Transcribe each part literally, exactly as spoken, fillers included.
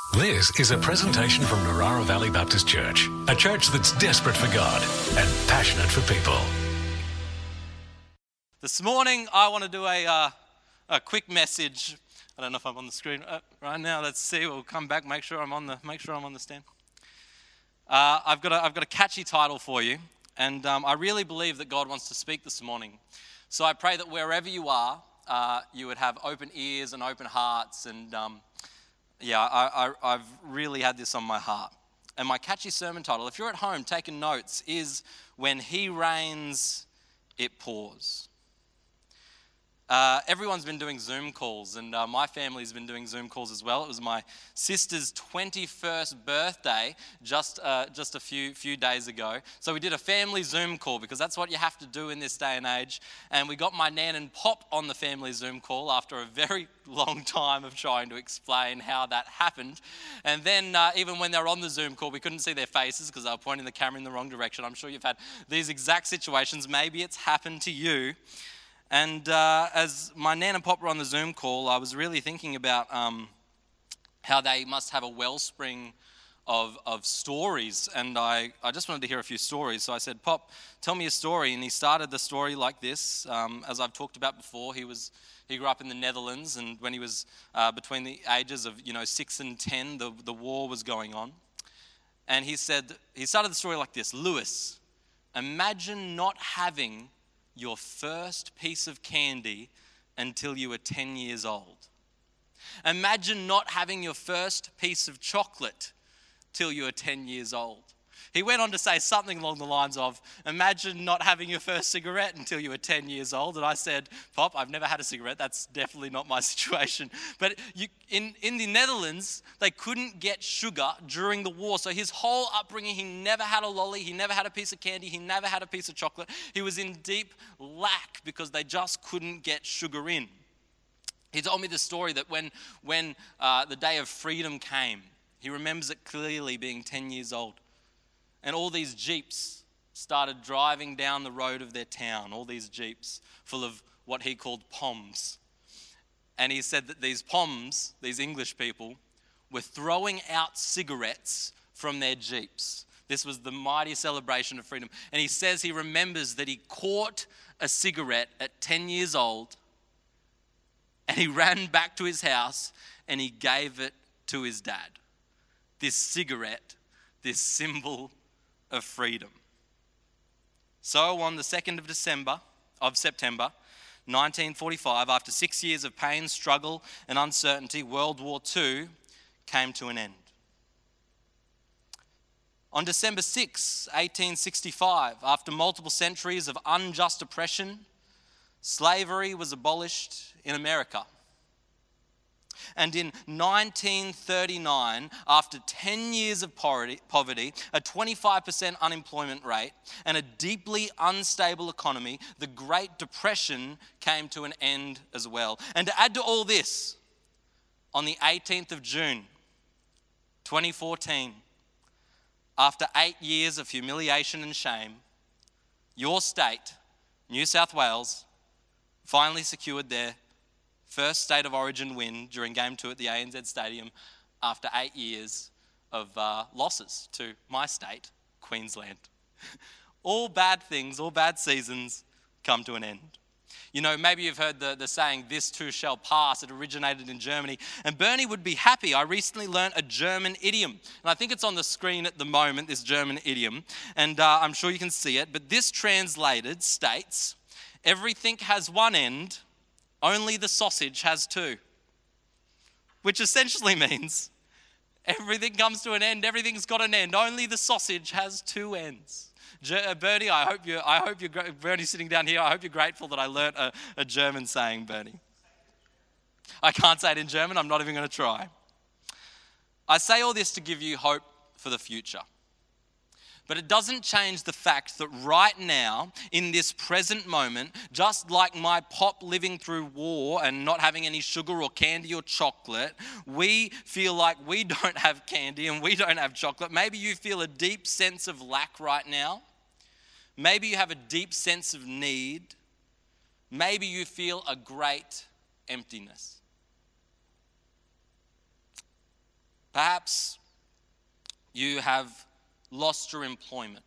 This is a presentation from Narara Valley Baptist Church, a church that's desperate for God and passionate for people. This morning, I want to do a uh, a quick message. I don't know if I'm on the screen uh, right now. Let's see. We'll come back. Make sure I'm on the make sure I'm on the stand. Uh, I've got a, I've got a catchy title for you, and um, I really believe that God wants to speak this morning. So I pray that wherever you are, uh, you would have open ears and open hearts. And um, yeah, I, I, I've really had this on my heart. And my catchy sermon title, if you're at home taking notes, is "When He Reigns, It Pours." Uh, everyone's been doing Zoom calls, and uh, my family's been doing Zoom calls as well. It was my sister's twenty-first birthday just uh, just a few few days ago. So we did a family Zoom call because that's what you have to do in this day and age. And we got my nan and pop on the family Zoom call after a very long time of trying to explain how that happened. And then uh, even when they were on the Zoom call, we couldn't see their faces because they were pointing the camera in the wrong direction. I'm sure you've had these exact situations. Maybe it's happened to you. And uh, as my nan and pop were on the Zoom call, I was really thinking about um, how they must have a wellspring of of stories. And I, I just wanted to hear a few stories. So I said, "Pop, tell me a story." And he started the story like this. Um, as I've talked about before, he was he grew up in the Netherlands, and when he was uh, between the ages of you know six and ten, the the war was going on. And he said he started the story like this: "Lewis, imagine not having your first piece of candy until you were ten years old. Imagine not having your first piece of chocolate till you were ten years old." He went on to say something along the lines of, "Imagine not having your first cigarette until you were ten years old." And I said, "Pop, I've never had a cigarette. That's definitely not my situation." But you, in, in the Netherlands, they couldn't get sugar during the war. So his whole upbringing, he never had a lolly, he never had a piece of candy, he never had a piece of chocolate. He was in deep lack because they just couldn't get sugar in. He told me the story that when, when uh, the day of freedom came, he remembers it clearly being ten years old. And all these jeeps started driving down the road of their town, all these jeeps full of what he called poms. And he said that these poms, these English people, were throwing out cigarettes from their jeeps. This was the mighty celebration of freedom. And he says he remembers that he caught a cigarette at ten years old, and he ran back to his house and he gave it to his dad. This cigarette, this symbol of freedom. So on the second of December, of September, nineteen forty-five, after six years of pain, struggle, and uncertainty, World War Two came to an end. On December sixth, eighteen sixty-five, after multiple centuries of unjust oppression, slavery was abolished in America. And in nineteen thirty-nine, after ten years of poverty, a twenty-five percent unemployment rate, and a deeply unstable economy, the Great Depression came to an end as well. And to add to all this, on the eighteenth of June, twenty fourteen, after eight years of humiliation and shame, your state, New South Wales, finally secured their first state of origin win during game two at the A N Z Stadium after eight years of uh, losses to my state, Queensland. All bad things, all bad seasons come to an end. You know, maybe you've heard the, the saying, "This too shall pass." It originated in Germany. And Bernie would be happy. I recently learned a German idiom. And I think it's on the screen at the moment, this German idiom. And uh, I'm sure you can see it. But this translated states, "Everything has one end, only the sausage has two." Which essentially means everything comes to an end, everything's got an end, only the sausage has two ends. Bernie, I hope you, I hope you're, Bernie sitting down here, I hope you're grateful that I learnt a, a German saying, Bernie. I can't say it in German, I'm not even going to try. I say all this to give you hope for the future. But it doesn't change the fact that right now, in this present moment, just like my pop living through war and not having any sugar or candy or chocolate, we feel like we don't have candy and we don't have chocolate. Maybe you feel a deep sense of lack right now. Maybe you have a deep sense of need. Maybe you feel a great emptiness. Perhaps you have lost your employment.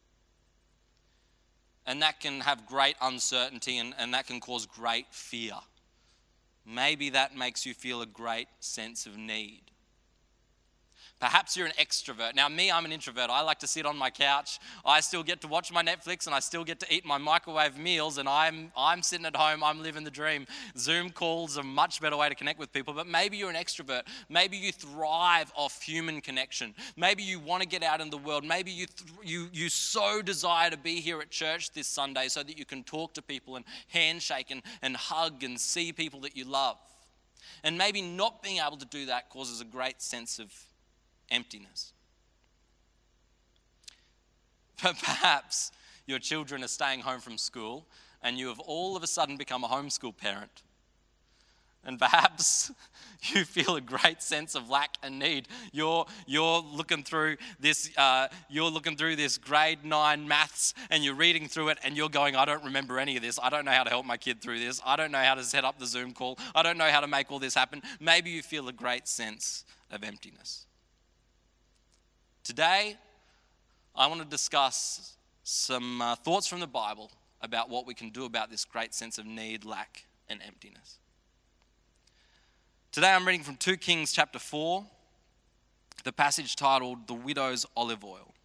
And that can have great uncertainty and, and that can cause great fear. Maybe that makes you feel a great sense of need. Perhaps you're an extrovert. Now, me, I'm an introvert. I like to sit on my couch. I still get to watch my Netflix and I still get to eat my microwave meals, and I'm I'm sitting at home, I'm living the dream. Zoom calls are a much better way to connect with people, but maybe you're an extrovert. Maybe you thrive off human connection. Maybe you want to get out in the world. Maybe you th- you you so desire to be here at church this Sunday so that you can talk to people and handshake and, and hug and see people that you love. And maybe not being able to do that causes a great sense of emptiness. But perhaps your children are staying home from school and you have all of a sudden become a homeschool parent. And perhaps you feel a great sense of lack and need. You're you're looking through this uh, you're looking through this grade nine maths and you're reading through it and you're going, I don't remember any of this. I don't know how to help my kid through this. I don't know how to set up the Zoom call. I don't know how to make all this happen. Maybe you feel a great sense of emptiness. Today, I want to discuss some uh, thoughts from the Bible about what we can do about this great sense of need, lack, and emptiness. Today, I'm reading from Second Kings chapter four, the passage titled, The Widow's Olive Oil.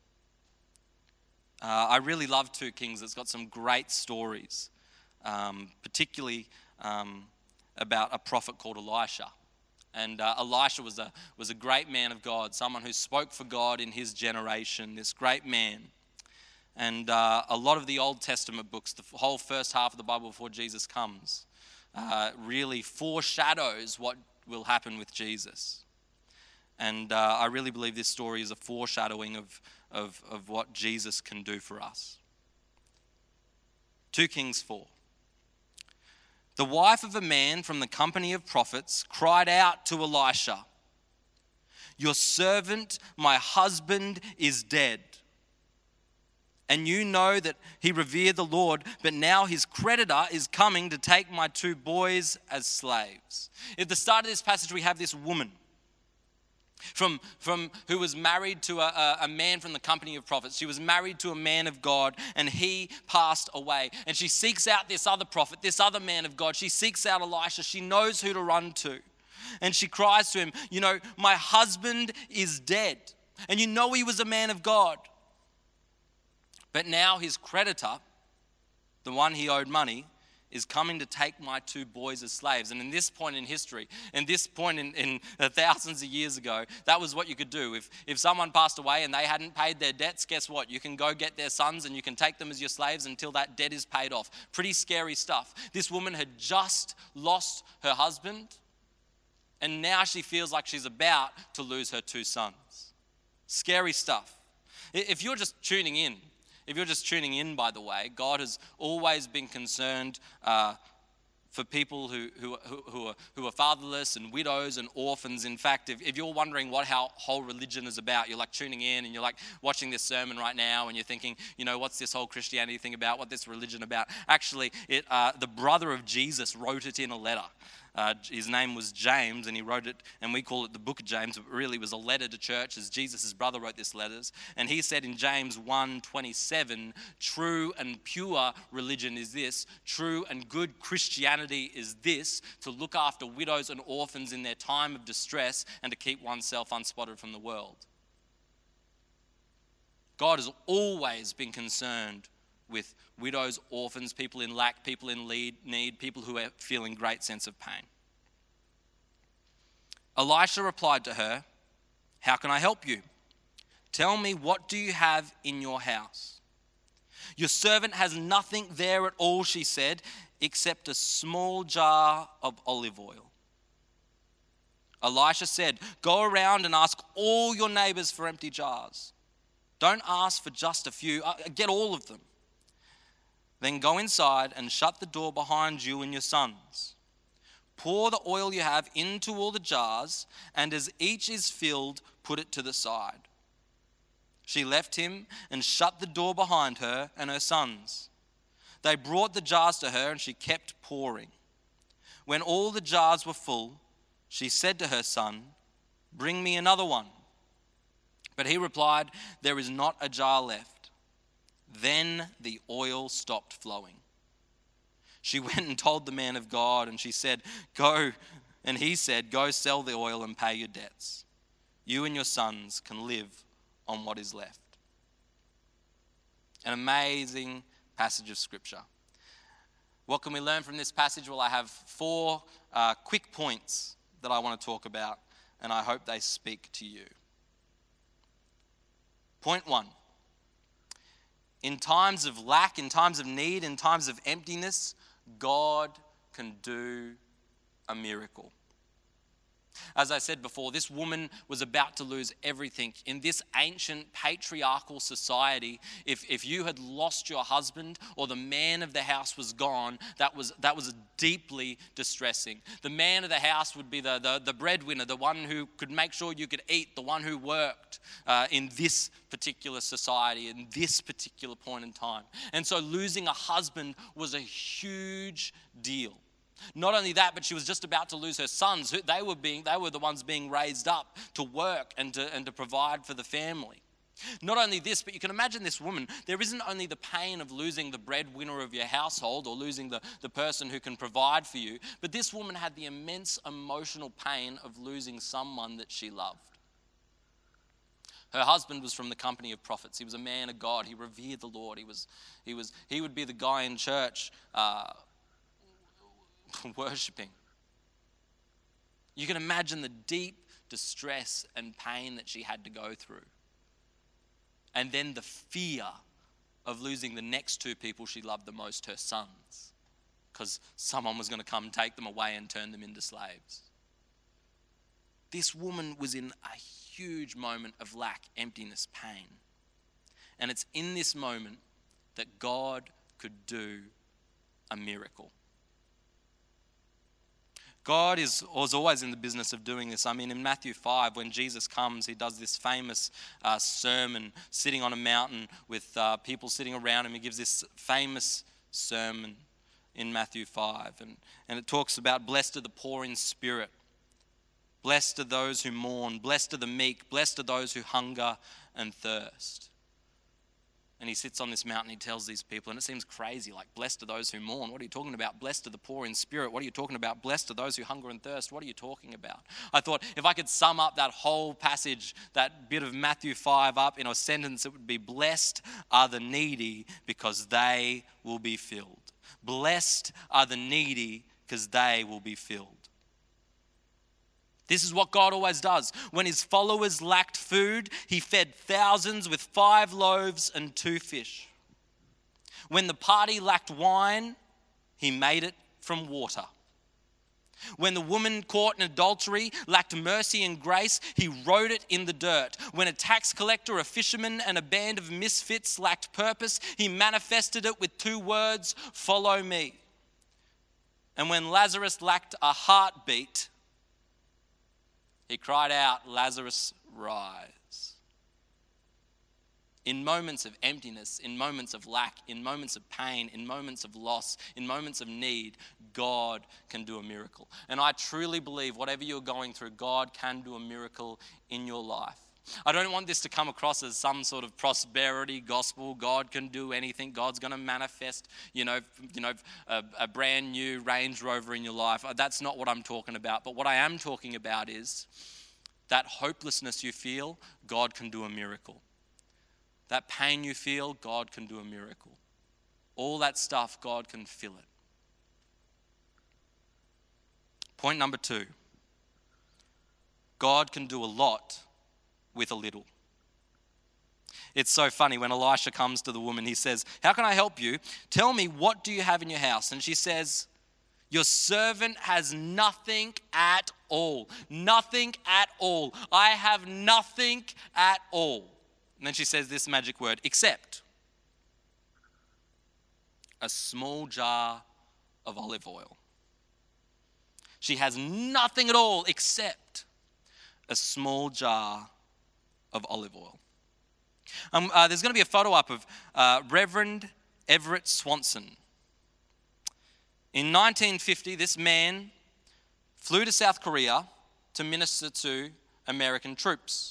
Uh, I really love Second Kings. It's got some great stories, um, particularly um, about a prophet called Elisha. And uh, Elisha was a was a great man of God, someone who spoke for God in his generation, this great man. And uh, a lot of the Old Testament books, the whole first half of the Bible before Jesus comes, uh, really foreshadows what will happen with Jesus. And uh, I really believe this story is a foreshadowing of, of, of what Jesus can do for us. Second Kings four. The wife of a man from the company of prophets cried out to Elisha, "Your servant, my husband, is dead. And you know that he revered the Lord, but now his creditor is coming to take my two boys as slaves." At the start of this passage, we have this woman from, from who was married to a, a man from the company of prophets. She was married to a man of God, and he passed away. And she seeks out this other prophet, this other man of God. She seeks out Elisha. She knows who to run to. And she cries to him, you know, my husband is dead. And you know he was a man of God. But now his creditor, the one he owed money, is coming to take my two boys as slaves. And in this point in history, in this point in, in uh, thousands of years ago, that was what you could do. If, if someone passed away and they hadn't paid their debts, guess what? You can go get their sons and you can take them as your slaves until that debt is paid off. Pretty scary stuff. This woman had just lost her husband, and now she feels like she's about to lose her two sons. Scary stuff. If you're just tuning in, If you're just tuning in, by the way, God has always been concerned uh, for people who, who, who, are, who are fatherless and widows and orphans. In fact, if, if you're wondering what our whole religion is about, you're like tuning in and you're like watching this sermon right now and you're thinking, you know, what's this whole Christianity thing about? What's this religion about? Actually, it, uh, the brother of Jesus wrote it in a letter. Uh, his name was James, and he wrote it, and we call it the book of James, but really it was a letter to churches. Jesus' brother wrote this letters, and he said in James one twenty-seven, true and pure religion is this, true and good Christianity is this, to look after widows and orphans in their time of distress and to keep oneself unspotted from the world. God has always been concerned with widows, orphans, people in lack, people in need, people who are feeling great sense of pain. Elisha replied to her, "How can I help you? Tell me, what do you have in your house?" "Your servant has nothing there at all," she said, "except a small jar of olive oil." Elisha said, "Go around and ask all your neighbors for empty jars. Don't ask for just a few, get all of them. Then go inside and shut the door behind you and your sons. Pour the oil you have into all the jars, and as each is filled, put it to the side." She left him and shut the door behind her and her sons. They brought the jars to her, and she kept pouring. When all the jars were full, she said to her son, Bring me another one." But he replied, "There is not a jar left." Then the oil stopped flowing. She went and told the man of God, and she said, "Go," and he said, "Go sell the oil and pay your debts. You and your sons can live on what is left." An amazing passage of scripture. What can we learn from this passage? Well, I have four uh, quick points that I want to talk about, and I hope they speak to you. Point one. In times of lack, in times of need, in times of emptiness, God can do a miracle. As I said before, this woman was about to lose everything. In this ancient patriarchal society, if, if you had lost your husband or the man of the house was gone, that was that was deeply distressing. The man of the house would be the, the, the breadwinner, the one who could make sure you could eat, the one who worked uh, in this particular society, in this particular point in time. And so losing a husband was a huge deal. Not only that, but she was just about to lose her sons. They were being, they were the ones being raised up to work and to, and to provide for the family. Not only this, but you can imagine this woman. There isn't only the pain of losing the breadwinner of your household or losing the, the person who can provide for you, but this woman had the immense emotional pain of losing someone that she loved. Her husband was from the company of prophets. He was a man of God. He revered the Lord. He was, he was, he would be the guy in church uh, worshipping. You can imagine the deep distress and pain that she had to go through. And then the fear of losing the next two people she loved the most, her sons, because someone was going to come take them away and turn them into slaves. This woman was in a huge moment of lack, emptiness, pain. And it's in this moment that God could do a miracle. God is was always in the business of doing this. I mean, in Matthew five, when Jesus comes, he does this famous uh, sermon sitting on a mountain with uh, people sitting around him. He gives this famous sermon in Matthew five. And, and it talks about blessed are the poor in spirit. Blessed are those who mourn. Blessed are the meek. Blessed are those who hunger and thirst. And he sits on this mountain, he tells these people, and it seems crazy, like, blessed are those who mourn. What are you talking about? Blessed are the poor in spirit. What are you talking about? Blessed are those who hunger and thirst. What are you talking about? I thought if I could sum up that whole passage, that bit of Matthew five up in a sentence, it would be, blessed are the needy because they will be filled. Blessed are the needy because they will be filled. This is what God always does. When his followers lacked food, he fed thousands with five loaves and two fish. When the party lacked wine, he made it from water. When the woman caught in adultery lacked mercy and grace, he wrote it in the dirt. When a tax collector, a fisherman, and a band of misfits lacked purpose, he manifested it with two words, follow me. And when Lazarus lacked a heartbeat, he cried out, Lazarus, rise. In moments of emptiness, in moments of lack, in moments of pain, in moments of loss, in moments of need, God can do a miracle. And I truly believe whatever you're going through, God can do a miracle in your life. I don't want this to come across as some sort of prosperity gospel. God can do anything. God's going to manifest, you know, you know, a, a brand new Range Rover in your life. That's not what I'm talking about. But what I am talking about is that hopelessness you feel, God can do a miracle. That pain you feel, God can do a miracle. All that stuff, God can fill it. Point number two. God can do a lot with a little. It's so funny when Elisha comes to the woman, he says, how can I help you? Tell me, what do you have in your house? And she says, your servant has nothing at all. Nothing at all. I have nothing at all. And then she says this magic word, except a small jar of olive oil. She has nothing at all except a small jar of olive oil. Um, uh, there's going to be a photo up of uh, Reverend Everett Swanson. In nineteen fifty, this man flew to South Korea to minister to American troops.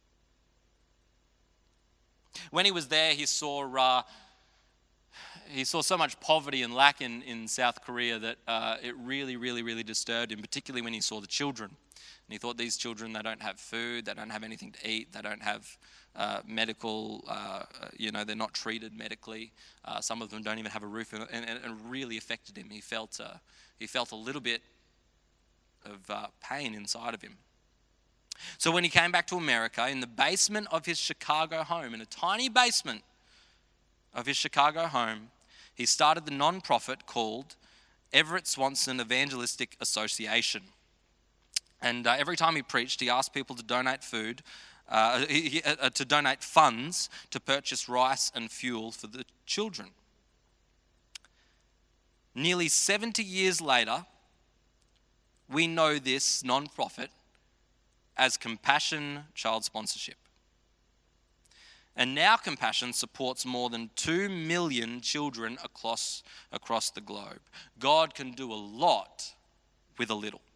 When he was there, he saw uh, he saw so much poverty and lack in, in South Korea that uh, it really, really, really disturbed him, particularly when he saw the children. And he thought, these children, they don't have food, they don't have anything to eat, they don't have uh, medical, uh, you know, they're not treated medically. Uh, some of them don't even have a roof, and, and, and it really affected him. He felt, uh, he felt a little bit of uh, pain inside of him. So when he came back to America, in the basement of his Chicago home, in a tiny basement of his Chicago home, he started the non-profit called Everett Swanson Evangelistic Association. And uh, every time he preached, he asked people to donate food, uh, he, he, uh, to donate funds to purchase rice and fuel for the children. Nearly seventy years later, we know this non-profit as Compassion Child Sponsorship. And now Compassion supports more than two million children across, across the globe. God can do a lot with a little.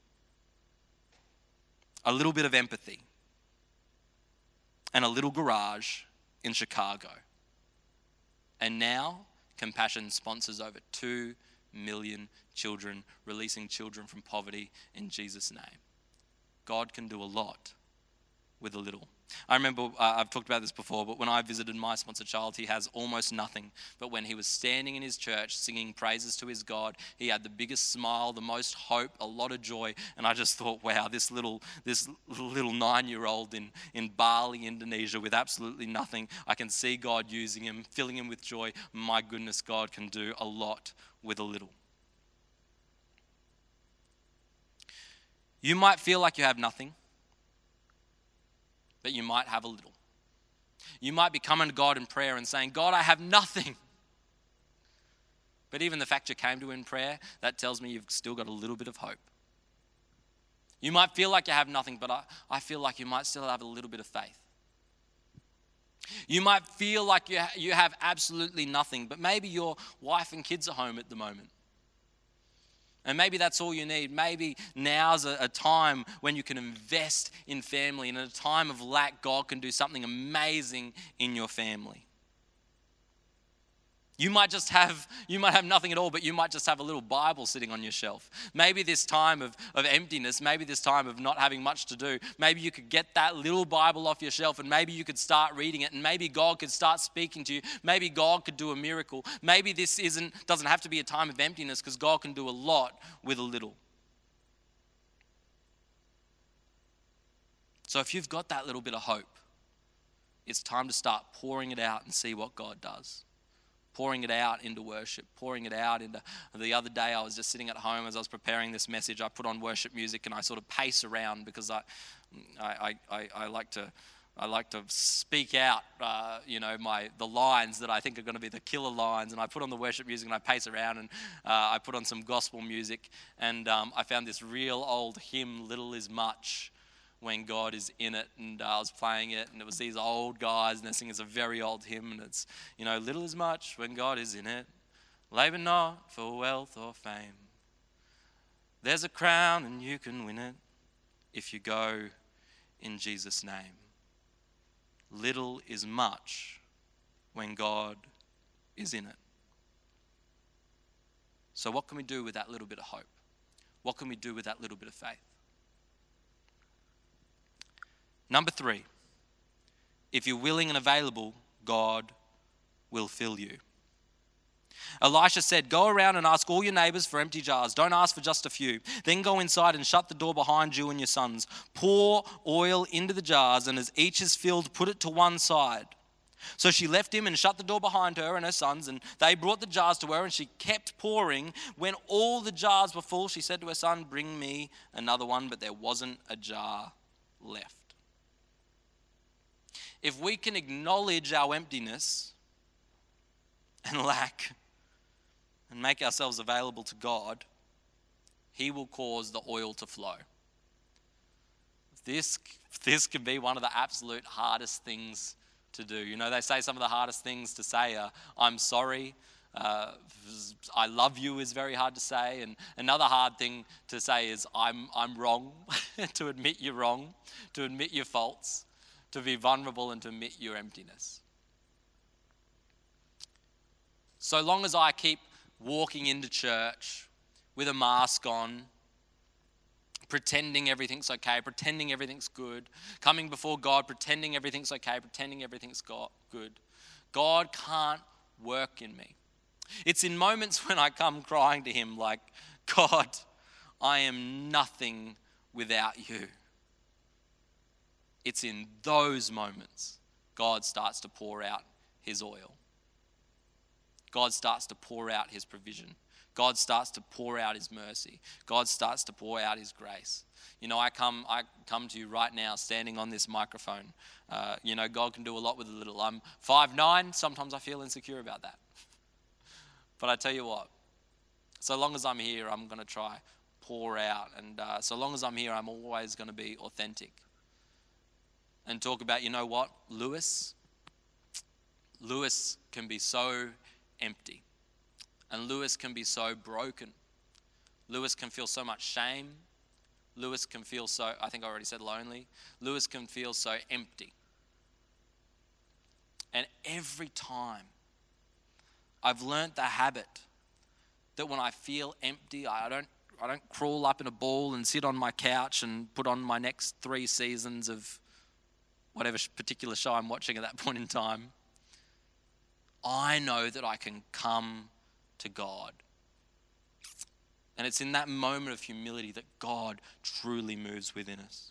A little bit of empathy and a little garage in Chicago. And now Compassion sponsors over two million children, releasing children from poverty in Jesus' name. God can do a lot with a little. I remember, uh, I've talked about this before, but when I visited my sponsored child, he has almost nothing. But when he was standing in his church singing praises to his God, he had the biggest smile, the most hope, a lot of joy. And I just thought, wow, this little this little nine-year-old in, in Bali, Indonesia, with absolutely nothing, I can see God using him, filling him with joy. My goodness, God can do a lot with a little. You might feel like you have nothing, but you might have a little. You might be coming to God in prayer and saying, God, I have nothing. But even the fact you came to in prayer, that tells me you've still got a little bit of hope. You might feel like you have nothing, but I, I feel like you might still have a little bit of faith. You might feel like you, ha- you have absolutely nothing, but maybe your wife and kids are home at the moment. And maybe that's all you need. Maybe now's a, a time when you can invest in family. And in a time of lack, God can do something amazing in your family. You might just have, you might have nothing at all, but you might just have a little Bible sitting on your shelf. Maybe this time of, of emptiness, maybe this time of not having much to do, maybe you could get that little Bible off your shelf and maybe you could start reading it and maybe God could start speaking to you. Maybe God could do a miracle. Maybe this isn't doesn't have to be a time of emptiness because God can do a lot with a little. So if you've got that little bit of hope, it's time to start pouring it out and see what God does. Pouring it out into worship, pouring it out into, the other day I was just sitting at home as I was preparing this message, I put on worship music and I sort of pace around because I I, I, I like to I like to speak out, uh, you know, my the lines that I think are going to be the killer lines, and I put on the worship music and I pace around and uh, I put on some gospel music, and um, I found this real old hymn, Little Is Much, when God is in it, and uh, I was playing it, and it was these old guys, and they're singing, it's a very old hymn, and it's, you know, little is much when God is in it, labor not for wealth or fame. There's a crown, and you can win it if you go in Jesus' name. Little is much when God is in it. So what can we do with that little bit of hope? What can we do with that little bit of faith? Number three, if you're willing and available, God will fill you. Elisha said, go around and ask all your neighbors for empty jars. Don't ask for just a few. Then go inside and shut the door behind you and your sons. Pour oil into the jars, and as each is filled, put it to one side. So she left him and shut the door behind her and her sons, and they brought the jars to her, and she kept pouring. When all the jars were full, she said to her son, bring me another one, but there wasn't a jar left. If we can acknowledge our emptiness and lack and make ourselves available to God, He will cause the oil to flow. This, this can be one of the absolute hardest things to do. You know, they say some of the hardest things to say are, I'm sorry, Uh, I love you is very hard to say. And another hard thing to say is I'm, I'm wrong, to admit you're wrong, to admit your faults, to be vulnerable and to admit your emptiness. So long as I keep walking into church with a mask on, pretending everything's okay, pretending everything's good, coming before God, pretending everything's okay, pretending everything's good, God can't work in me. It's in moments when I come crying to him like, God, I am nothing without you. It's in those moments God starts to pour out his oil. God starts to pour out his provision. God starts to pour out his mercy. God starts to pour out his grace. You know, I come I come to you right now standing on this microphone. Uh, you know, God can do a lot with a little. I'm five nine, sometimes I feel insecure about that. But I tell you what, so long as I'm here, I'm going to try pour out. And uh, so long as I'm here, I'm always going to be authentic. And talk about, you know what, Lewis, Lewis can be so empty. And Lewis can be so broken. Lewis can feel so much shame. Lewis can feel so, I think I already said lonely. Lewis can feel so empty. And every time I've learnt the habit that when I feel empty, I don't I don't crawl up in a ball and sit on my couch and put on my next three seasons of whatever particular show I'm watching at that point in time. I know that I can come to God. And it's in that moment of humility that God truly moves within us.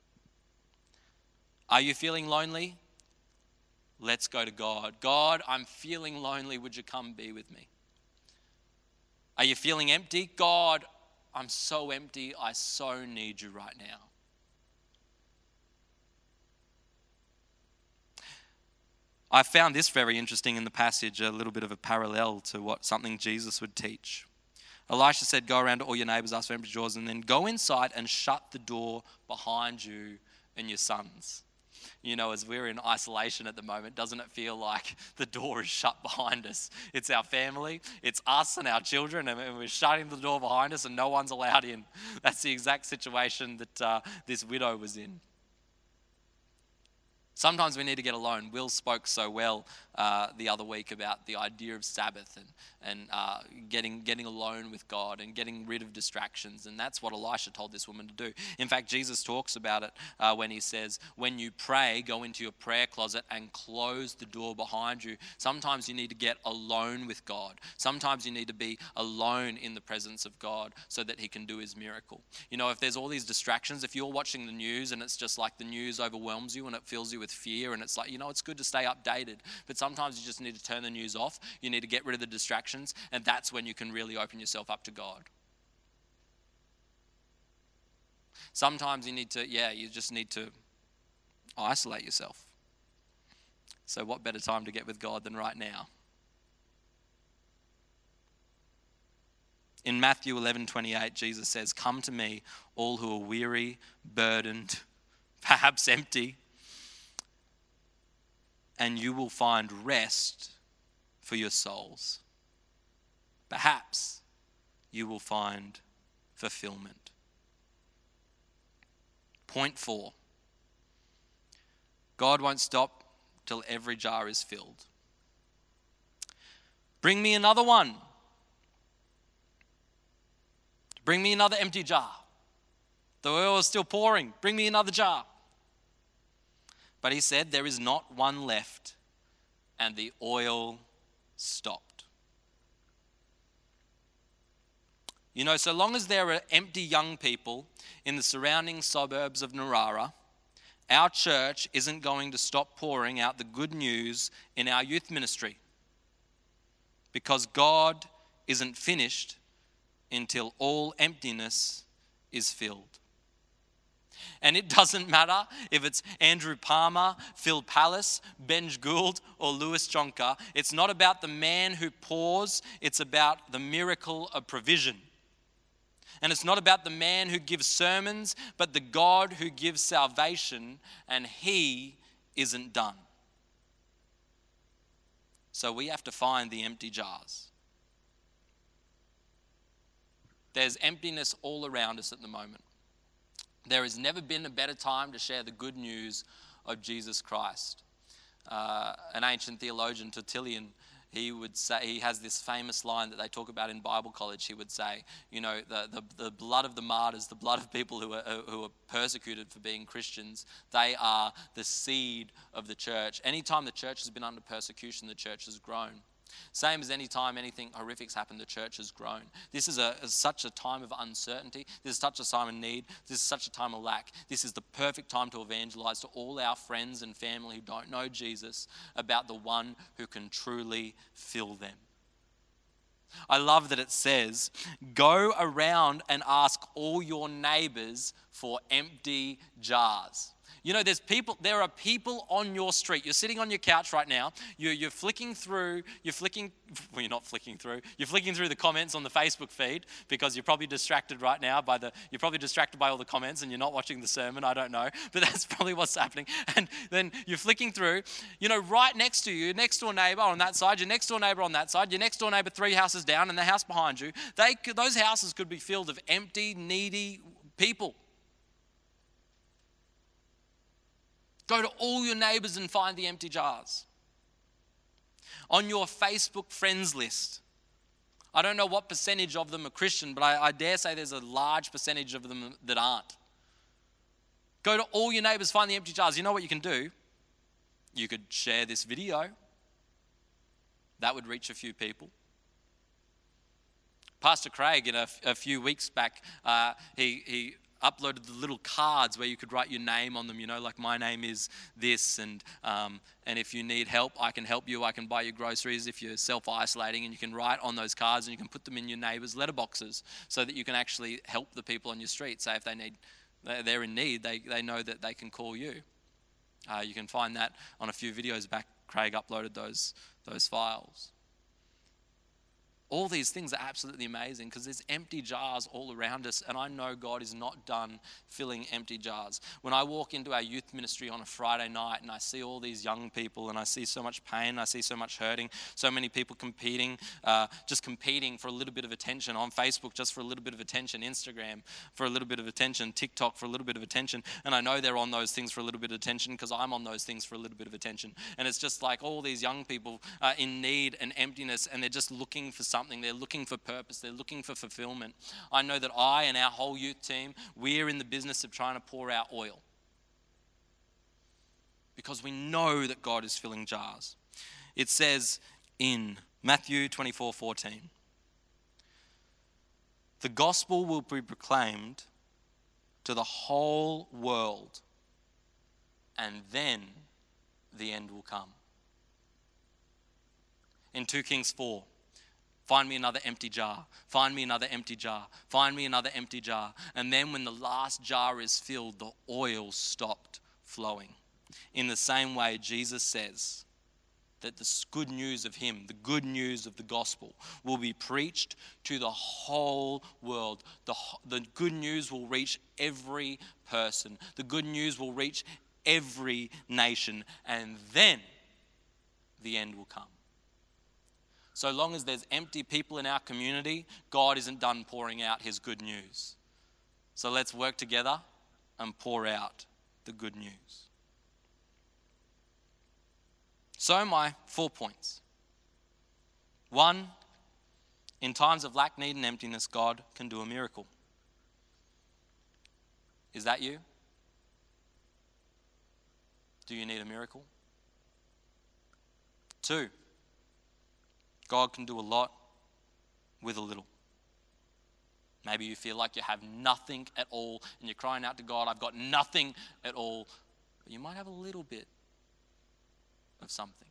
Are you feeling lonely? Let's go to God. God, I'm feeling lonely. Would you come be with me? Are you feeling empty? God, I'm so empty. I so need you right now. I found this very interesting in the passage, a little bit of a parallel to what something Jesus would teach. Elisha said, go around to all your neighbors, ask for empty doors, and then go inside and shut the door behind you and your sons. You know, as we're in isolation at the moment, doesn't it feel like the door is shut behind us? It's our family, it's us and our children, and we're shutting the door behind us and no one's allowed in. That's the exact situation that uh, this widow was in. Sometimes we need to get alone. Will spoke so well uh, the other week about the idea of Sabbath and, and uh, getting, getting alone with God and getting rid of distractions. And that's what Elisha told this woman to do. In fact, Jesus talks about it uh, when he says, when you pray, go into your prayer closet and close the door behind you. Sometimes you need to get alone with God. Sometimes you need to be alone in the presence of God so that he can do his miracle. You know, if there's all these distractions, if you're watching the news and it's just like the news overwhelms you and it fills you with fear, and it's like, you know, it's good to stay updated, but sometimes you just need to turn the news off. You need to get rid of the distractions, and that's when you can really open yourself up to God. Sometimes you need to, yeah, you just need to isolate yourself. So what better time to get with God than right now? In Matthew eleven twenty-eight, Jesus says, come to me, all who are weary, burdened, perhaps empty, and you will find rest for your souls. Perhaps you will find fulfillment. Point four. God won't stop till every jar is filled. Bring me another one. Bring me another empty jar. The oil is still pouring. Bring me another jar. But he said, there is not one left, and the oil stopped. You know, so long as there are empty young people in the surrounding suburbs of Narara, our church isn't going to stop pouring out the good news in our youth ministry. Because God isn't finished until all emptiness is filled. And it doesn't matter if it's Andrew Palmer, Phil Pallis, Benj Gould, or Lewis Jonker. It's not about the man who pours, it's about the miracle of provision. And it's not about the man who gives sermons, but the God who gives salvation, and he isn't done. So we have to find the empty jars. There's emptiness all around us at the moment. There has never been a better time to share the good news of Jesus Christ. Uh, an ancient theologian, Tertullian, he would say, he has this famous line that they talk about in Bible college. He would say, you know, the, the, the blood of the martyrs, the blood of people who are, who are persecuted for being Christians, they are the seed of the church. Anytime the church has been under persecution, the church has grown. Same as any time anything horrific's happened, the church has grown. This is a, such a time of uncertainty. This is such a time of need. This is such a time of lack. This is the perfect time to evangelize to all our friends and family who don't know Jesus about the one who can truly fill them. I love that it says, go around and ask all your neighbors for empty jars. You know, there's people, there are people on your street. You're sitting on your couch right now. You're, you're flicking through, you're flicking, well, you're not flicking through. You're flicking through the comments on the Facebook feed because you're probably distracted right now by the, you're probably distracted by all the comments and you're not watching the sermon. I don't know, but that's probably what's happening. And then you're flicking through, you know, right next to you, next door neighbor on that side, your next door neighbor on that side, your next door neighbor three houses down and the house behind you. They, those houses could be filled with empty, needy people. Go to all your neighbors and find the empty jars. On your Facebook friends list, I don't know what percentage of them are Christian, but I, I dare say there's a large percentage of them that aren't. Go to all your neighbors, find the empty jars. You know what you can do? You could share this video. That would reach a few people. Pastor Craig, in a, a few weeks back, uh, he... he uploaded the little cards where you could write your name on them, you know, like my name is this, and um, and if you need help, I can help you, I can buy you groceries if you're self-isolating, and you can write on those cards and you can put them in your neighbours' letterboxes so that you can actually help the people on your street. Say if they need, they're in need, they, they know that they can call you. Uh, you can find that on a few videos back. Craig uploaded those those files. All these things are absolutely amazing because there's empty jars all around us, and I know God is not done filling empty jars. When I walk into our youth ministry on a Friday night and I see all these young people and I see so much pain, I see so much hurting, so many people competing, uh, just competing for a little bit of attention on Facebook, just for a little bit of attention, Instagram for a little bit of attention, TikTok for a little bit of attention, and I know they're on those things for a little bit of attention because I'm on those things for a little bit of attention. And it's just like all these young people are in need and emptiness, and they're just looking for something. They're looking for purpose. They're looking for fulfillment. I know that I and our whole youth team, we're in the business of trying to pour out oil because we know that God is filling jars. It says in Matthew twenty-four fourteen, the gospel will be proclaimed to the whole world, and then the end will come. In Second Kings four, find me another empty jar. Find me another empty jar. Find me another empty jar. And then when the last jar is filled, the oil stopped flowing. In the same way, Jesus says that the good news of him, the good news of the gospel, will be preached to the whole world. The, the good news will reach every person. The good news will reach every nation. And then the end will come. So long as there's empty people in our community, God isn't done pouring out his good news. So let's work together and pour out the good news. So my four points. One, in times of lack, need, and emptiness, God can do a miracle. Is that you? Do you need a miracle? Two, God can do a lot with a little. Maybe you feel like you have nothing at all and you're crying out to God, I've got nothing at all. But you might have a little bit of something.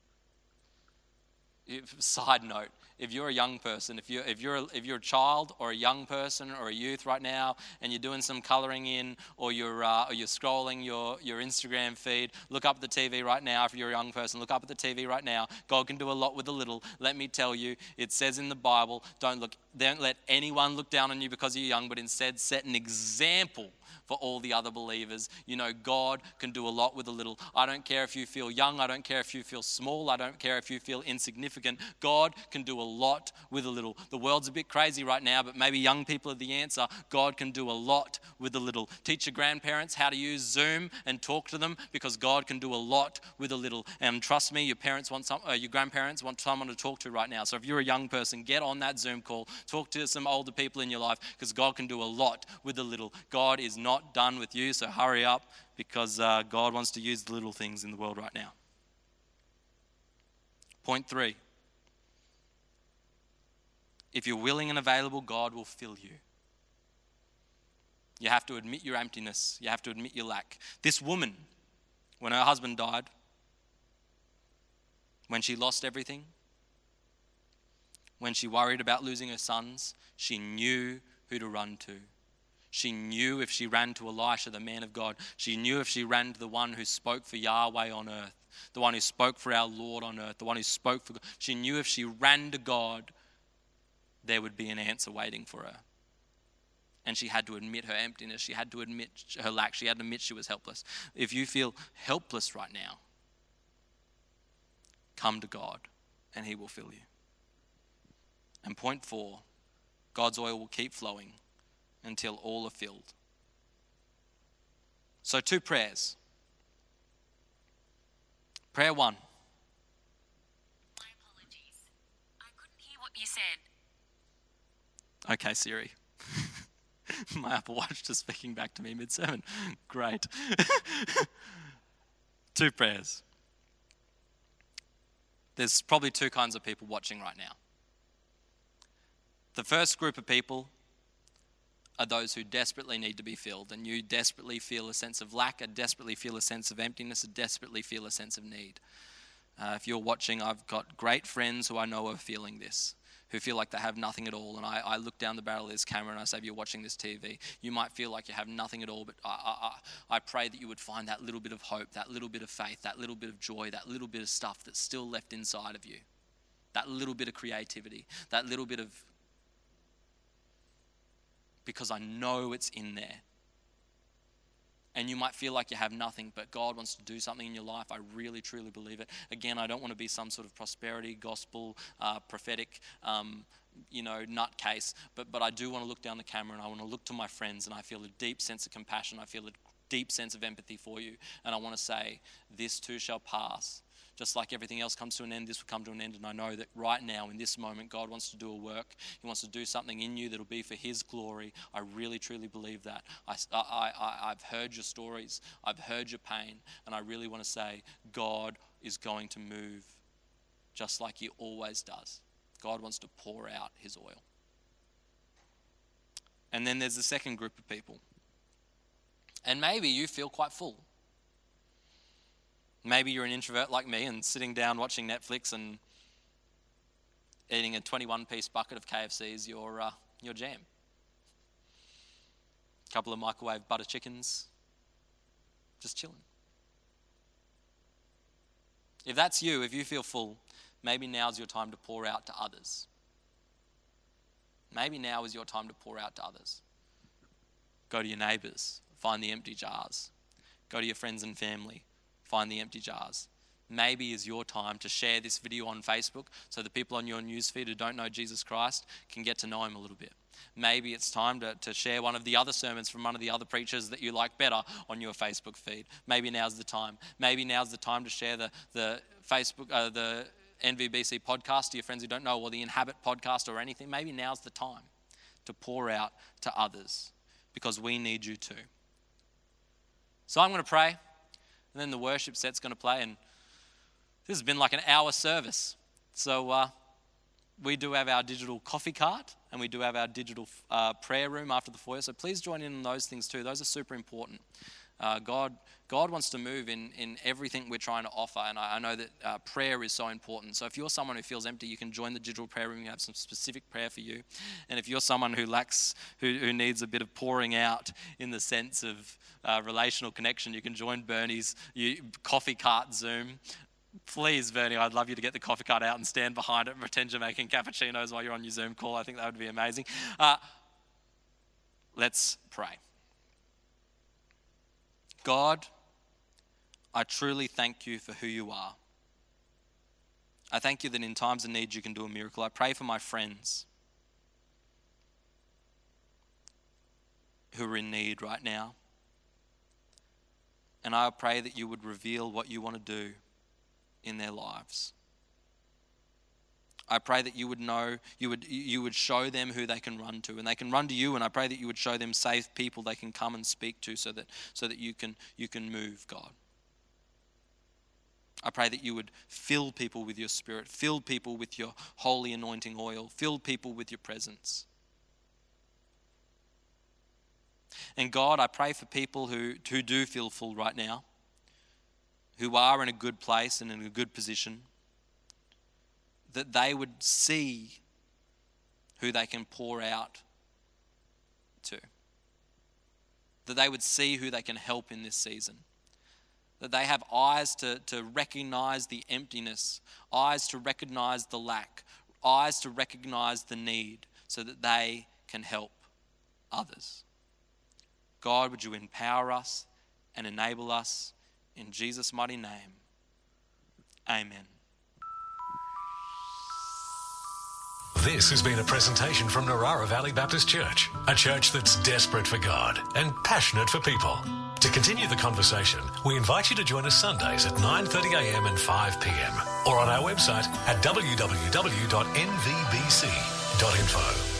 If, side note, if you're a young person, if you're, if, you're a, if you're a child or a young person or a youth right now and you're doing some colouring in or you're, uh, or you're scrolling your, your Instagram feed, look up at the T V right now. If you're a young person, look up at the T V right now. God can do a lot with a little. Let me tell you, it says in the Bible, don't, look, don't let anyone look down on you because you're young, but instead set an example for all the other believers. You know, God can do a lot with a little. I don't care if you feel young. I don't care if you feel small. I don't care if you feel insignificant. God can do a lot with a little. The world's a bit crazy right now, but maybe young people are the answer. God can do a lot with a little. Teach your grandparents how to use Zoom and talk to them, because God can do a lot with a little. And trust me, your parents want some, uh, your grandparents want someone to talk to right now. So if you're a young person, get on that Zoom call. Talk to some older people in your life, because God can do a lot with a little. God is not done with you, so hurry up, because uh, God wants to use the little things in the world right now. Point three. If you're willing and available, God will fill you. You have to admit your emptiness. You have to admit your lack. This woman, when her husband died, when she lost everything, when she worried about losing her sons, she knew who to run to. She knew if she ran to Elisha, the man of God, she knew if she ran to the one who spoke for Yahweh on earth, the one who spoke for our Lord on earth, the one who spoke for God, she knew if she ran to God, there would be an answer waiting for her. And she had to admit her emptiness. She had to admit her lack. She had to admit she was helpless. If you feel helpless right now, come to God and he will fill you. And point four, God's oil will keep flowing until all are filled. So two prayers. Prayer one. My apologies. I couldn't hear what you said. Okay, Siri. My Apple Watch just speaking back to me mid-sermon. Great. Two prayers. There's probably two kinds of people watching right now. The first group of people are those who desperately need to be filled, and you desperately feel a sense of lack, and desperately feel a sense of emptiness, and desperately feel a sense of need. Uh, if you're watching, I've got great friends who I know are feeling this, who feel like they have nothing at all. And I, I look down the barrel of this camera and I say, if you're watching this T V, you might feel like you have nothing at all, but I, I, I pray that you would find that little bit of hope, that little bit of faith, that little bit of joy, that little bit of stuff that's still left inside of you, that little bit of creativity, that little bit of, because I know it's in there. And you might feel like you have nothing, but God wants to do something in your life. I really, truly believe it. Again, I don't want to be some sort of prosperity, gospel, uh, prophetic, um, you know, nutcase, but, but I do want to look down the camera and I want to look to my friends, and I feel a deep sense of compassion. I feel a deep sense of empathy for you. And I want to say, this too shall pass. Just like everything else comes to an end, this will come to an end. And I know that right now, in this moment, God wants to do a work. He wants to do something in you that will be for his glory. I really, truly believe that. I, I, I, I've heard your stories. I've heard your pain. And I really want to say, God is going to move just like he always does. God wants to pour out his oil. And then there's the second group of people. And maybe you feel quite full. Maybe you're an introvert like me and sitting down watching Netflix and eating a twenty-one piece bucket of K F C is your, uh, your jam. A couple of microwave butter chickens, just chilling. If that's you, if you feel full, maybe now's your time to pour out to others. Maybe now is your time to pour out to others. Go to your neighbours, find the empty jars. Go to your friends and family. Find the empty jars. Maybe is your time to share this video on Facebook so the people on your newsfeed who don't know Jesus Christ can get to know him a little bit. Maybe it's time to, to share one of the other sermons from one of the other preachers that you like better on your Facebook feed. Maybe now's the time. Maybe now's the time to share the, the Facebook, uh, the N V B C podcast to your friends who don't know, or the Inhabit podcast or anything. Maybe now's the time to pour out to others, because we need you too. So I'm going to pray. And then the worship set's going to play, and this has been like an hour service. So uh, we do have our digital coffee cart, and we do have our digital uh, prayer room after the foyer. So please join in on those things too. Those are super important. Uh, God, God wants to move in, in everything we're trying to offer, and I, I know that uh, prayer is so important. So if you're someone who feels empty, you can join the digital prayer room. We have some specific prayer for you. And if you're someone who lacks, who, who needs a bit of pouring out in the sense of uh, relational connection, you can join Bernie's you, coffee cart Zoom. Please, Bernie, I'd love you to get the coffee cart out and stand behind it and pretend you're making cappuccinos while you're on your Zoom call. I think that would be amazing. Uh, let's pray. God, I truly thank you for who you are. I thank you that in times of need you can do a miracle. I pray for my friends who are in need right now. And I pray that you would reveal what you want to do in their lives. I pray that you would know, you would you would show them who they can run to, and they can run to you. And I pray that you would show them safe people they can come and speak to, so that so that you can you can move, God. I pray that you would fill people with your Spirit, fill people with your holy anointing oil, fill people with your presence. And God, I pray for people who, who do feel full right now, who are in a good place and in a good position, that they would see who they can pour out to. That they would see who they can help in this season. That they have eyes to, to recognize the emptiness, eyes to recognize the lack, eyes to recognize the need, so that they can help others. God, would you empower us and enable us in Jesus' mighty name. Amen. This has been a presentation from Narara Valley Baptist Church, a church that's desperate for God and passionate for people. To continue the conversation, we invite you to join us Sundays at nine thirty a m and five p m or on our website at w w w dot n v b c dot info.